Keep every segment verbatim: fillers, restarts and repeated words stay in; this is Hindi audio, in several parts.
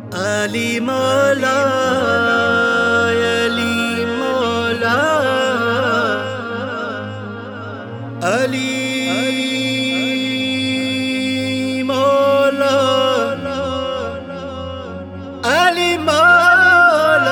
अली मौला अली मौला अली मौला अली मौला।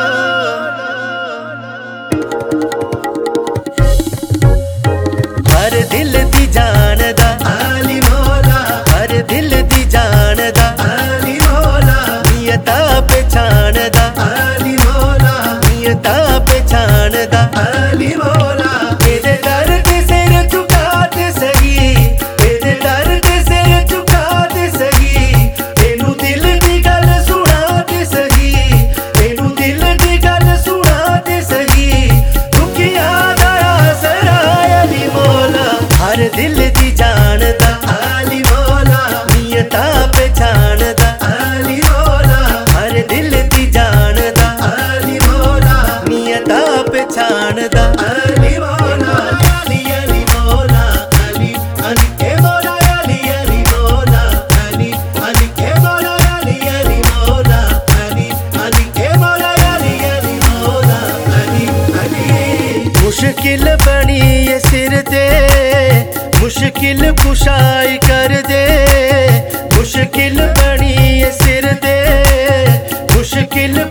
हर दिल दी जानदा अली मौला, हर दिल दी जानदा अली मौला, नियता पहचानदा अली मौला, नियता पहचानदा अली मौला। तेरे दर ते सिर झुका ते सही, तेरे दर ते सिर झुका ते सही, तेनू दिल दी गल सुना ते सही, तेनू दिल दी गल सुना ते सही। दुखिया दा आसरा अली मौला, हर दिल दी जानदा अली मौला, नियता पहचानदा अली मौला, हर दिल दी जानदा अली मौला, नियता पहचानदा अली मौला। अली अली मौला अली अली के मौला, अली अली मौला अली अली के मौला, अली अली मौला अली अली के मौला, अली अली मौला अली अली। मुश्किल बनी ये सिर दे, मुश्किल कुशाई कर दे, मुश्किल बनी ये सिर दे, मुश्किल